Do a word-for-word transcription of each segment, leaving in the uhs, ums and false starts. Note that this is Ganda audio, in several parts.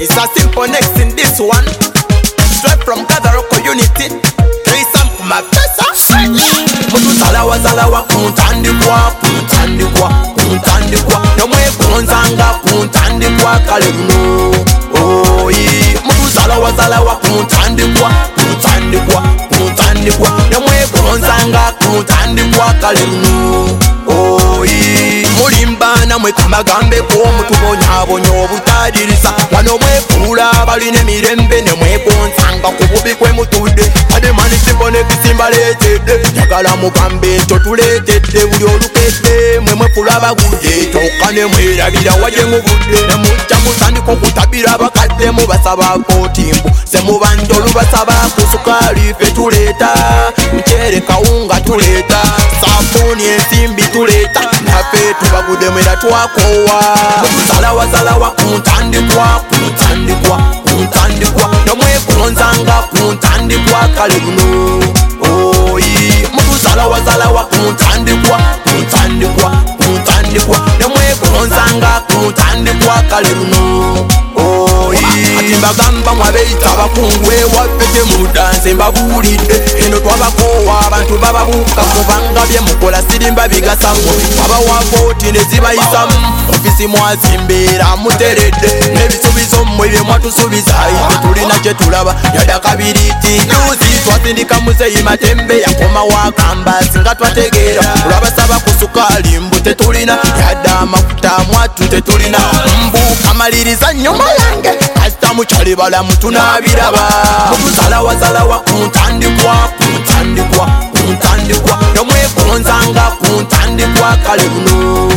It's a simple next in this one. Straight from Kadaroko Unity. Listen for my pesa. Mutu salawa salawa kuntandikwa, kuntandikwa, kuntandikwa. Yomwe kunzanga kuntandikwa kalebuno. Oh yeah. Mutu salawa salawa kuntandikwa, kuntandikwa, kuntandikwa. Yomwe kunzanga kuntandikwa kalebuno. Oh yeah. Mulimbana mwe kamagambe ko mutubonyabonyo obutadirisa. Wano mwe kula baline mirembe ne mwe kunsanga kububi kwe mutude. Ade mani sibone kisimba letede. Jagala mugambe nto tuletede buli olukete mwe mwe kula bagudde. Tokane mwe rabira waje mubudde. Ne mujja mutandika okutabira bakadde mu basaba kotimbu. Se mubandolu basaba kusukali fe tuleta. Mchere kaunga tuleta. Sabuni ensimbi tuleta. Nafe tubagudde mwera twakowa. Salawa salawa kuntandikwa, kuntandikwa, kuntandikwa. Nomwe kunzanga kuntandikwa kalebuno. Oh yeah. Mutu salawa salawa kuntandikwa, kuntandikwa, kuntandikwa. Nomwe kunzanga kuntandikwa kalebuno. Oh yeah. Atimbagamba mwabeita bakungwe wapete mudanse mbabulidde. Eno twabakowa abantu bababuka kubanga bye mukola sirimba bigasango. Abawakoti ne zibayisamu ofisi mwazimbera muteredde. Nebisubizo mmwe bye mwatusubiza ife tulina kye tulaba yada kabiriti. Yuzi twasindika muzeyi matembe yakoma wakamba singa twategeera. Olwabasaba ku sukali mbu tetulina yada amafuta mwatu tetulina. Mbu kamaliriza nnyumba yange kasita mukyali balamu tunabiraba. Mutusalawa salawa kuntandikwa, kuntandikwa, kuntandikwa. Nomwe kunzanga kuntandikwa kalebuno.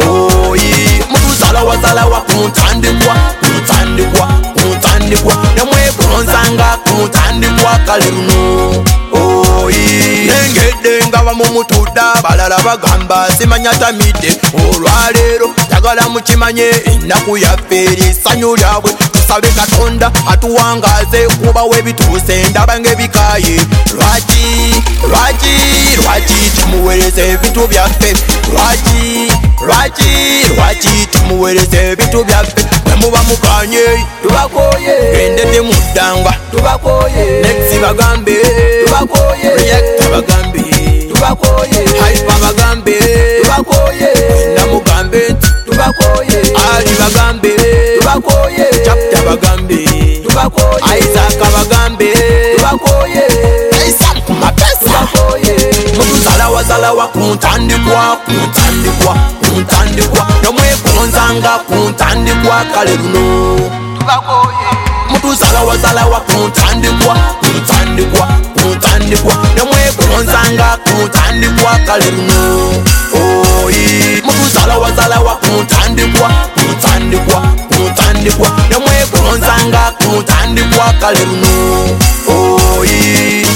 Oh yeah. Mutusalawa salawa kuntandikwa, kuntandikwa, kuntandikwa. Nomwe kunzanga kuntandikwa kalebuno. Oh yeah. Nengedde nga bamumutuda balala bagamba simanya tamide. Olwaleero jagala mukimanye ennaku yaffe erisanyu lyabwe. Tusabe Katonda atuwangaze kuba webituuse ndaba ng'ebikaye. Lwaki, lwaki, lwaki tumuweereza ebintu byaffe. Lwaki, lwaki, lwaki tumuweereza ebintu byaffe. Bwe muba mukanye tubakoye. Gendete muddanga tubakoye. Next bagambe tubakoye. React bagambe tubakoye. Hype bagambe tubakoye. Namugambe tubakoye. Ali bagambe tubakoye. Chapter bagambe tubakoye. Isaac bagambe tubakoye. Isaac kumapesa tubakoye. Mutusalawa salawa kuntandikwa, kuntandikwa, kuntandikwa. Nomwe kunzanga kuntandikwa kalebuno. Tubakoye. Mutusalawa salawa kuntandikwa, kuntandikwa, kuntandikwa. Nomwe kunzanga kuntandikwa kalebuno. Oh yeah. Mutusalawa salawa kuntandikwa, kuntandikwa, kuntandikwa. Nomwe kunzanga kuntandikwa kalebuno. Oh yeah.